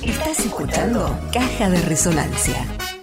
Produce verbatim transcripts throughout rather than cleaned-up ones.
Estás escuchando Caja de Resonancia.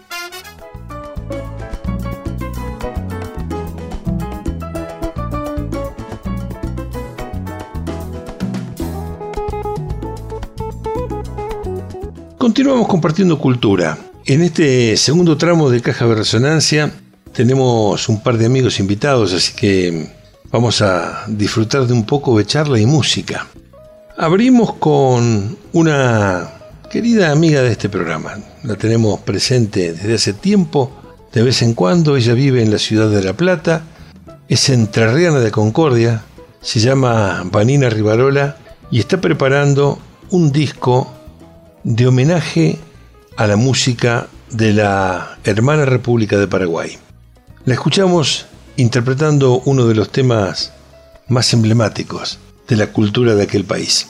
Continuamos compartiendo cultura. En este segundo tramo de Caja de Resonancia tenemos un par de amigos invitados, así que vamos a disfrutar de un poco de charla y música. Abrimos con una querida amiga de este programa. La tenemos presente desde hace tiempo, de vez en cuando. Ella vive en la ciudad de La Plata, es entrerriana de Concordia, se llama Vanina Rivarola y está preparando un disco de homenaje a la música de la hermana República de Paraguay. La escuchamos interpretando uno de los temas más emblemáticos de la cultura de aquel país.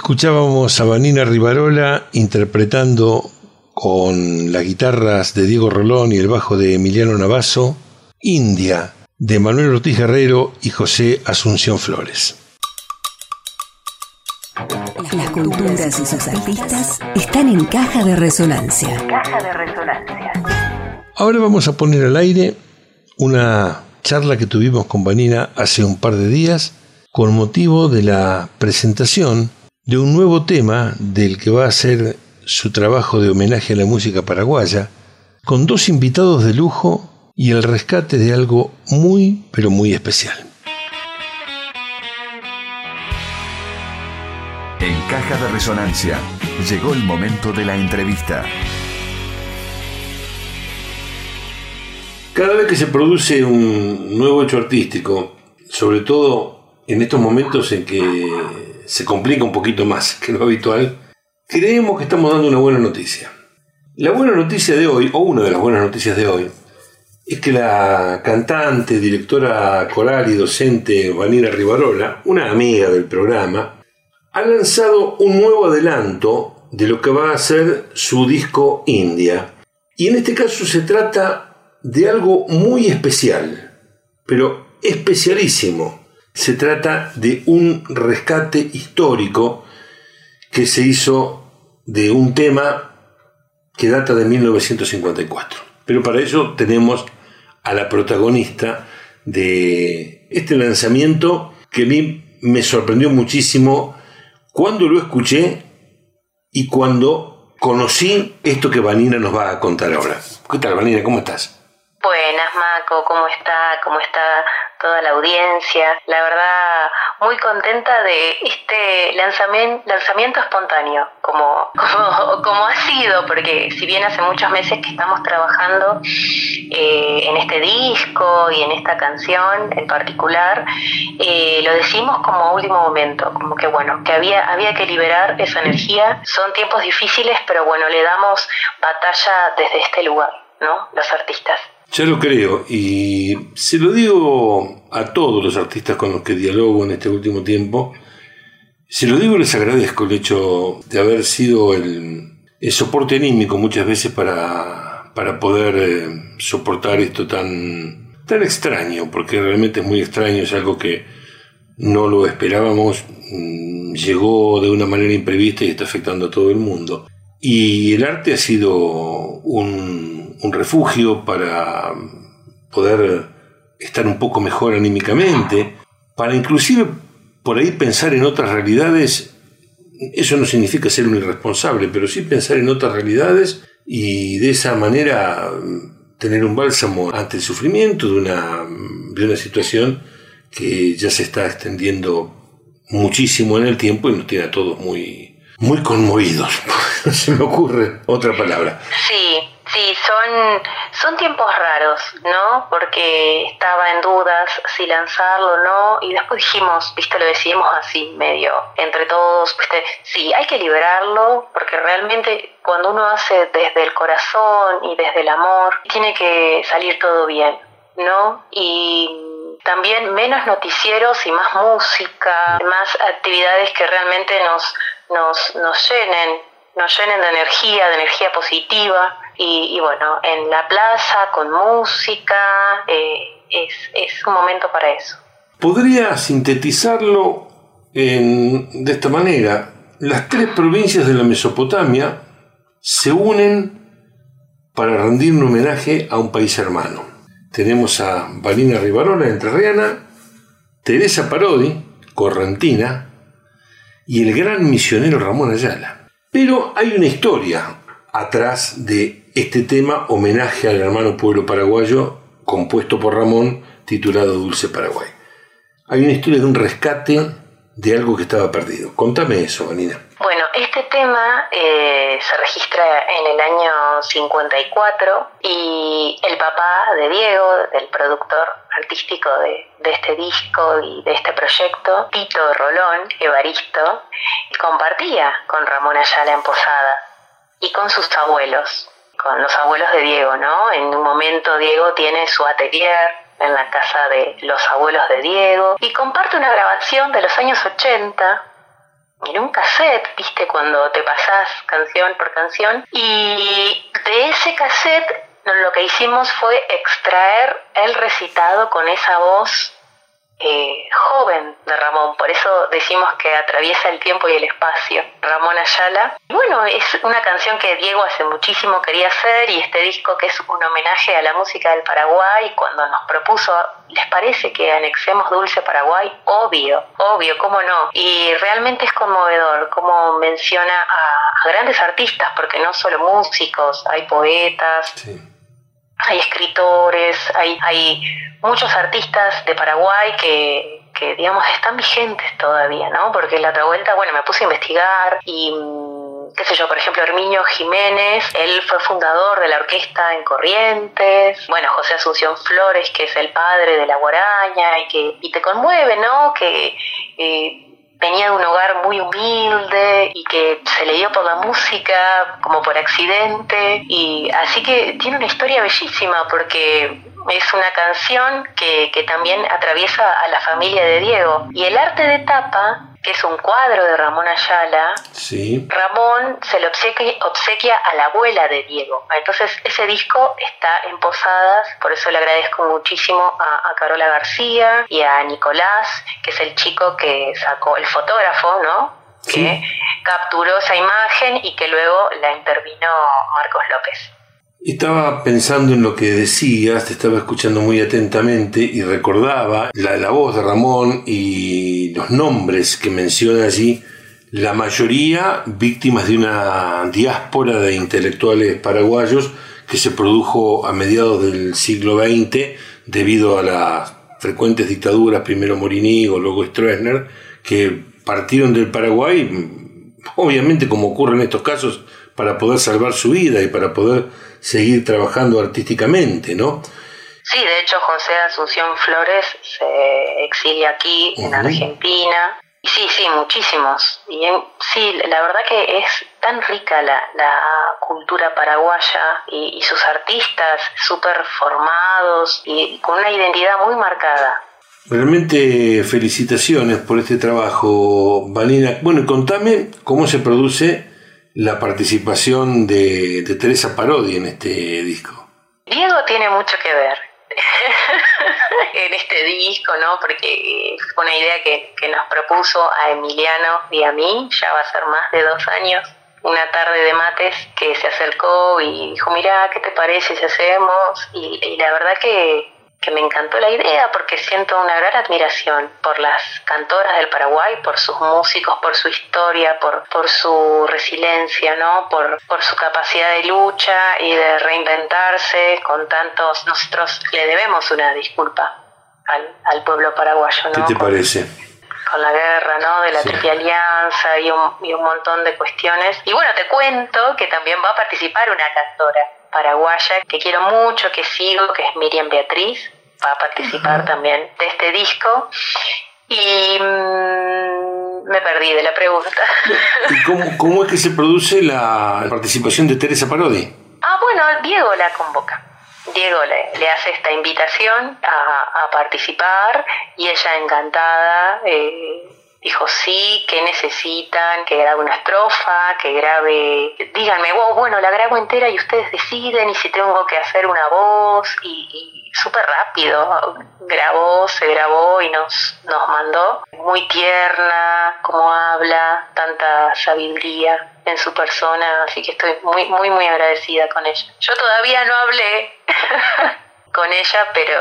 Escuchábamos a Vanina Rivarola interpretando con las guitarras de Diego Rolón y el bajo de Emiliano Navazo, India, de Manuel Ortiz Guerrero y José Asunción Flores. Las culturas y sus artistas están en Caja de Resonancia. Caja de Resonancia. Ahora vamos a poner al aire una charla que tuvimos con Vanina hace un par de días con motivo de la presentación de un nuevo tema del que va a ser su trabajo de homenaje a la música paraguaya, con dos invitados de lujo y el rescate de algo muy, pero muy especial. En Caja de Resonancia llegó el momento de la entrevista. Cada vez que se produce un nuevo hecho artístico, sobre todo en estos momentos en que se complica un poquito más que lo habitual, creemos que estamos dando una buena noticia. La buena noticia de hoy, o una de las buenas noticias de hoy, es que la cantante, directora coral y docente Vanina Rivarola, una amiga del programa, ha lanzado un nuevo adelanto de lo que va a ser su disco India. Y en este caso se trata de algo muy especial, pero especialísimo. Se trata de un rescate histórico que se hizo de un tema que data de mil novecientos cincuenta y cuatro. Pero para eso tenemos a la protagonista de este lanzamiento que a mí me sorprendió muchísimo cuando lo escuché y cuando conocí esto que Vanina nos va a contar ahora. ¿Qué tal, Vanina? ¿Cómo estás? Buenas, Maco, ¿cómo está? ¿Cómo está toda la audiencia? La verdad, muy contenta de este lanzamiento, lanzamiento espontáneo, como, como, como ha sido, porque si bien hace muchos meses que estamos trabajando eh, en este disco y en esta canción en particular, eh, lo decimos como a último momento, como que bueno, que había, había que liberar esa energía. Son tiempos difíciles, pero bueno, le damos batalla desde este lugar, ¿no? Los artistas. Ya lo creo, y se lo digo a todos los artistas con los que dialogo en este último tiempo, se lo digo y les agradezco el hecho de haber sido el, el soporte anímico muchas veces para, para poder eh, soportar esto tan, tan extraño, porque realmente es muy extraño, es algo que no lo esperábamos, llegó de una manera imprevista y está afectando a todo el mundo. Y el arte ha sido un, un refugio para poder estar un poco mejor anímicamente, para inclusive por ahí pensar en otras realidades. Eso no significa ser un irresponsable, pero sí pensar en otras realidades y de esa manera tener un bálsamo ante el sufrimiento de una, de una situación que ya se está extendiendo muchísimo en el tiempo y nos tiene a todos muy, muy conmovidos. No se me ocurre otra palabra. Sí, sí, son, son tiempos raros, ¿no? Porque estaba en dudas si lanzarlo o no, y después dijimos, viste, lo decidimos así, medio, entre todos, viste, sí, hay que liberarlo, porque realmente cuando uno hace desde el corazón y desde el amor, tiene que salir todo bien, ¿no? Y también menos noticieros y más música, más actividades que realmente nos, nos, nos llenen, nos llenen de energía, de energía positiva. Y, y bueno, en la plaza, con música, eh, es, es un momento para eso. ¿Podría sintetizarlo en, de esta manera? Las tres provincias de la Mesopotamia se unen para rendir un homenaje a un país hermano. Tenemos a Vanina Rivarola, entrerriana, Teresa Parodi, correntina, y el gran misionero Ramón Ayala. Pero hay una historia atrás de este tema, homenaje al hermano pueblo paraguayo, compuesto por Ramón, titulado Dulce Paraguay. Hay una historia de un rescate de algo que estaba perdido. Contame eso, Vanina. Bueno, este tema eh, se registra en el año cincuenta y cuatro y el papá de Diego, del productor artístico de, de este disco y de este proyecto, Tito Rolón, Evaristo, compartía con Ramón Ayala en Posada y con sus abuelos, con los abuelos de Diego, ¿no? En un momento Diego tiene su atelier en la casa de los abuelos de Diego y comparte una grabación de los años ochenta, en un cassette, viste, cuando te pasás canción por canción, y de ese cassette lo que hicimos fue extraer el recitado con esa voz eh, joven de Ramón, por eso decimos que atraviesa el tiempo y el espacio, Ramón Ayala. Y bueno, es una canción que Diego hace muchísimo quería hacer, y este disco, que es un homenaje a la música del Paraguay, cuando nos propuso, ¿les parece que anexemos Dulce Paraguay? Obvio, obvio, cómo no. Y realmente es conmovedor cómo menciona a, a grandes artistas, porque no solo músicos, hay poetas, sí, hay escritores, hay, hay muchos artistas de Paraguay que, que, digamos, están vigentes todavía, ¿no? Porque la otra vuelta, bueno, me puse a investigar y, qué sé yo, por ejemplo, Herminio Jiménez, él fue fundador de la orquesta en Corrientes. Bueno, José Asunción Flores, que es el padre de la guaraña, y que y te conmueve, ¿no? Que eh, venía de un hogar muy humilde y que se le dio por la música como por accidente, y así que tiene una historia bellísima, porque es una canción que, que también atraviesa a la familia de Diego. Y el arte de tapa, que es un cuadro de Ramón Ayala, sí, Ramón se lo obsequia, obsequia a la abuela de Diego. Entonces ese disco está en Posadas, por eso le agradezco muchísimo a, a Carola García y a Nicolás, que es el chico que sacó, el fotógrafo, ¿no? Sí. Que capturó esa imagen y que luego la intervino Marcos López. Estaba pensando en lo que decías, te estaba escuchando muy atentamente y recordaba la, la voz de Ramón y los nombres que menciona allí, la mayoría víctimas de una diáspora de intelectuales paraguayos que se produjo a mediados del siglo veinte debido a las frecuentes dictaduras, primero Morínigo, luego Stroessner, que partieron del Paraguay, obviamente como ocurre en estos casos, para poder salvar su vida y para poder seguir trabajando artísticamente, ¿no? Sí, de hecho José Asunción Flores se exilia aquí, uh-huh, en Argentina. Y sí, sí, muchísimos. Y en, sí, la verdad que es tan rica la, la cultura paraguaya y, y sus artistas súper formados y con una identidad muy marcada. Realmente felicitaciones por este trabajo, Vanina. Bueno, y contame cómo se produce la participación de, de Teresa Parodi en este disco. Diego tiene mucho que ver en este disco, ¿no? Porque fue una idea que, que nos propuso a Emiliano y a mí, ya va a ser más de dos años, una tarde de mates, que se acercó y dijo, mirá, ¿qué te parece si hacemos? Y, y la verdad que que me encantó la idea, porque siento una gran admiración por las cantoras del Paraguay, por sus músicos, por su historia, por, por su resiliencia, ¿no? Por, por su capacidad de lucha y de reinventarse con tantos... Nosotros le debemos una disculpa al, al pueblo paraguayo, ¿no? ¿Qué te con, parece? Con la guerra, ¿no? De la sí. Triple Alianza y un, y un montón de cuestiones. Y bueno, te cuento que también va a participar una cantora paraguaya que quiero mucho, que sigo, que es Miriam Beatriz, va a participar uh-huh. también de este disco. Y mmm, me perdí de la pregunta. ¿Y cómo, cómo es que se produce la participación de Teresa Parodi? Ah, bueno, Diego la convoca. Diego le, le hace esta invitación a, a participar, y ella encantada eh, dijo sí, que necesitan, que grabe una estrofa, que grabe, díganme, wow, bueno, la grabo entera y ustedes deciden, y si tengo que hacer una voz, y, y súper rápido, grabó, se grabó y nos, nos mandó. Muy tierna, como habla, tanta sabiduría en su persona, así que estoy muy, muy, muy agradecida con ella. Yo todavía no hablé con ella, pero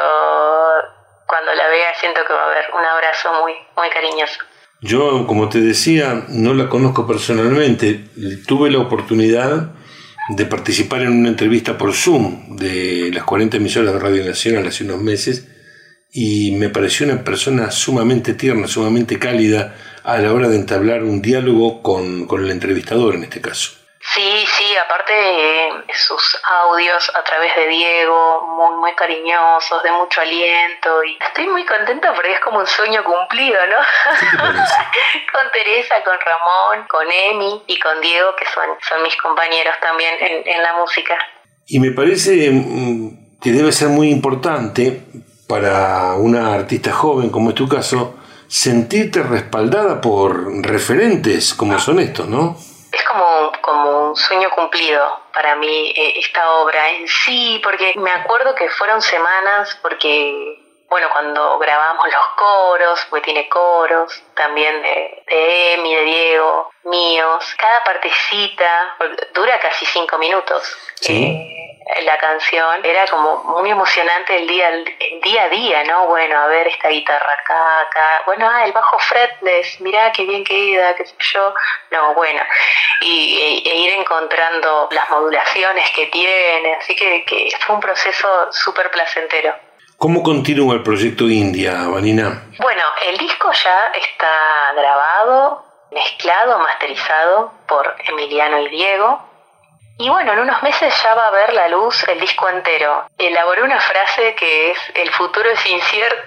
cuando la vea siento que va a haber un abrazo muy, muy cariñoso. Yo, como te decía, no la conozco personalmente. Tuve la oportunidad de participar en una entrevista por Zoom de las cuarenta emisoras de Radio Nacional hace unos meses, y me pareció una persona sumamente tierna, sumamente cálida a la hora de entablar un diálogo con, con el entrevistador en este caso. Sí, sí, aparte eh, sus audios a través de Diego, muy, muy cariñosos, de mucho aliento, y estoy muy contenta porque es como un sueño cumplido, ¿no? ¿Qué te parece? Con Teresa, con Ramón, con Emi y con Diego, que son, son mis compañeros también en, en la música. Y me parece que debe ser muy importante para una artista joven, como es tu caso, sentirte respaldada por referentes como son estos, ¿no? Es como, como un sueño cumplido para mí eh, esta obra en sí, porque me acuerdo que fueron semanas, porque, bueno, cuando grabamos los coros, porque tiene coros, también de, de Emi, de Diego, míos, cada partecita dura casi cinco minutos. Sí. Eh, la canción era como muy emocionante el día el día a día, ¿no? Bueno, a ver esta guitarra acá, acá, bueno, ah, el bajo fretless, mirá qué bien queda, qué sé yo, no, bueno, y e, e ir encontrando las modulaciones que tiene, así que, que fue un proceso súper placentero. ¿Cómo continúa el proyecto India, Vanina? Bueno, el disco ya está grabado, mezclado, masterizado por Emiliano y Diego. Y bueno, en unos meses ya va a ver la luz el disco entero. Elaboré una frase que es: el futuro es incierto,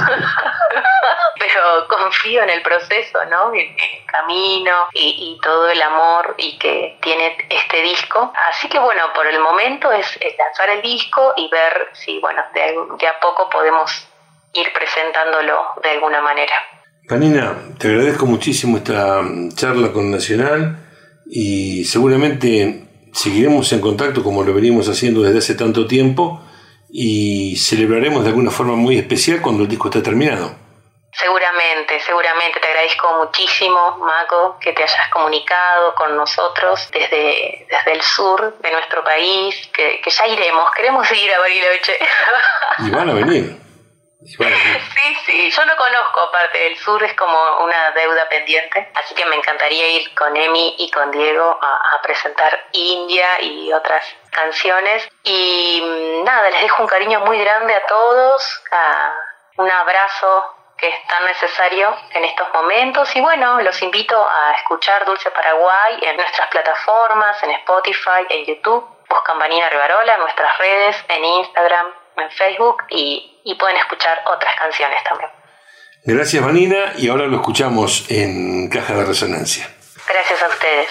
pero confío en el proceso, ¿no? En el camino y, y todo el amor y que tiene este disco. Así que bueno, por el momento es, es lanzar el disco y ver si, bueno, de, de a poco podemos ir presentándolo de alguna manera. Vanina, te agradezco muchísimo esta charla con Nacional y seguramente seguiremos en contacto como lo venimos haciendo desde hace tanto tiempo y celebraremos de alguna forma muy especial cuando el disco esté terminado. Seguramente, seguramente. Te agradezco muchísimo, Maco, que te hayas comunicado con nosotros desde, desde el sur de nuestro país, que, que ya iremos, queremos ir a Bariloche. Y van a venir. Y van a venir. Sí, sí, yo no conozco, aparte del sur, es como una deuda pendiente, así que me encantaría ir con Emi y con Diego a, a presentar India y otras canciones. Y nada, les dejo un cariño muy grande a todos, a, un abrazo que es tan necesario en estos momentos. Y bueno, los invito a escuchar Dulce Paraguay en nuestras plataformas, en Spotify, en YouTube. Buscan Vanina Rivarola en nuestras redes, en Instagram, en Facebook, y, y pueden escuchar otras canciones también. Gracias, Vanina, y ahora lo escuchamos en Caja de Resonancia. Gracias a ustedes.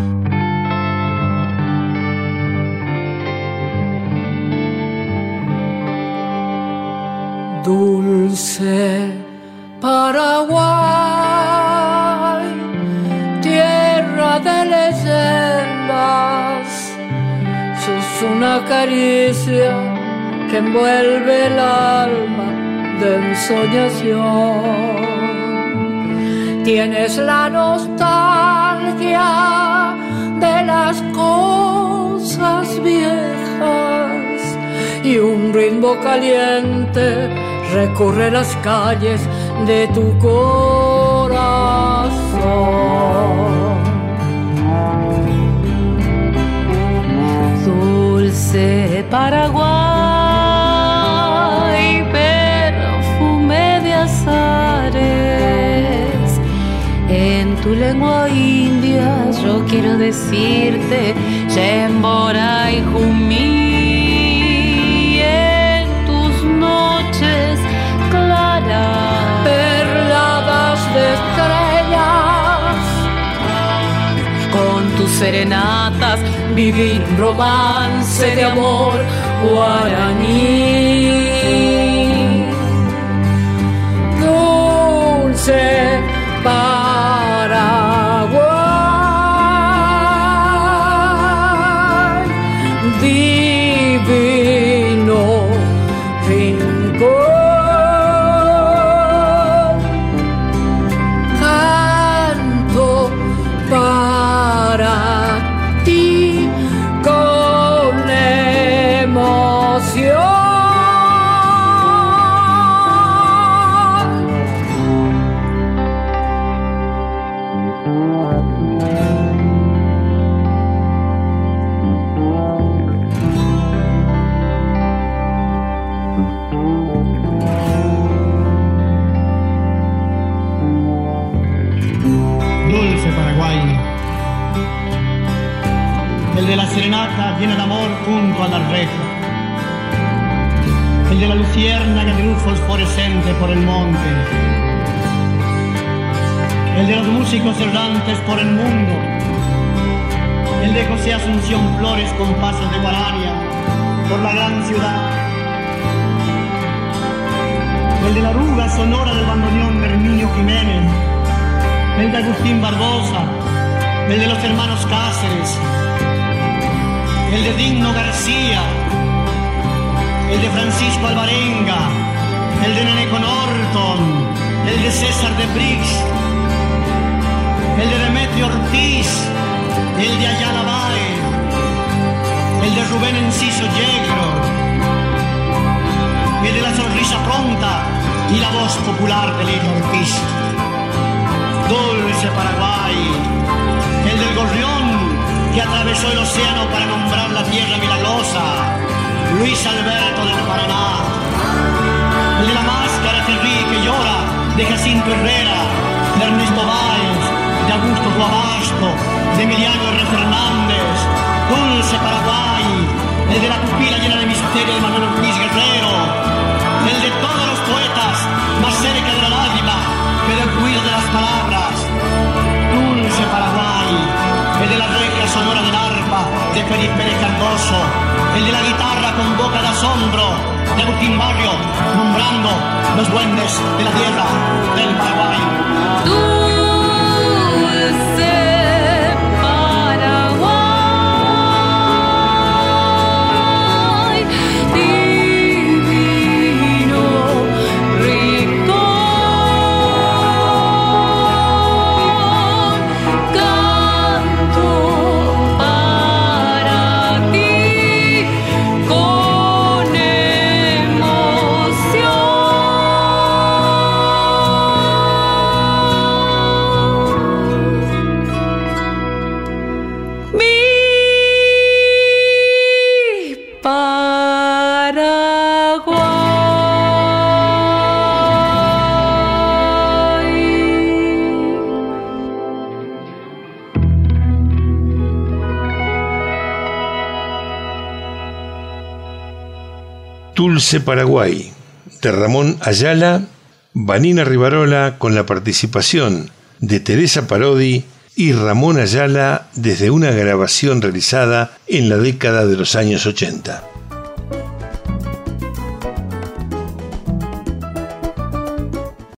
Dulce Paraguay, tierra de leyendas, sos una caricia que envuelve el alma de ensoñación. Tienes la nostalgia de las cosas viejas y un ritmo caliente recorre las calles de tu corazón. Dulce Paraguay, perfume de azares, en tu lengua india yo quiero decirte Yembora y Jumí. Perladas de estrellas, con tus serenatas viví un romance de amor guaraní. Dulce Paraguay, divino rincón. El de la serenata llena de amor junto a la reja, el de la luciérnaga de luz fosforescente por el monte, el de los músicos errantes por el mundo, el de José Asunción Flores con pasos de guarania por la gran ciudad, el de la arruga sonora del bandoneón de Herminio Jiménez, el de Agustín Barbosa, el de los hermanos Cáceres, el de Digno García, el de Francisco Alvarenga, el de Neneco Norton, el de César de Brix, el de Demetrio Ortiz, el de Ayala Bae, el de Rubén Enciso Yegro, el de la sonrisa pronta y la voz popular de Lito Ortiz. Dulce Paraguay, el del gorrión que atravesó el océano para nombrar la tierra milagrosa, Luis Alberto del Paraná. El de la máscara que ríe y que llora, de Jacinto Herrera, de Ernesto Báez, de Augusto Guabasto, de Emiliano R. Fernández. Dulce Paraguay, el de la pupila llena de misterio de Manuel Ortiz Guerrero, el de todos los poetas más cerca de la lágrima que del ruido de las palabras. Dulce Paraguay, el de la regia sonora del arpa de Felipe Pérez Cardoso, el de la guitarra con boca de asombro de Agustín Barrio, nombrando los duendes de la tierra del Paraguay. Dulce Paraguay, divino rincón, canto para ti con emoción. Mi Dulce Paraguay, de Ramón Ayala, Vanina Rivarola, con la participación de Teresa Parodi y Ramón Ayala desde una grabación realizada en la década de los años ochenta.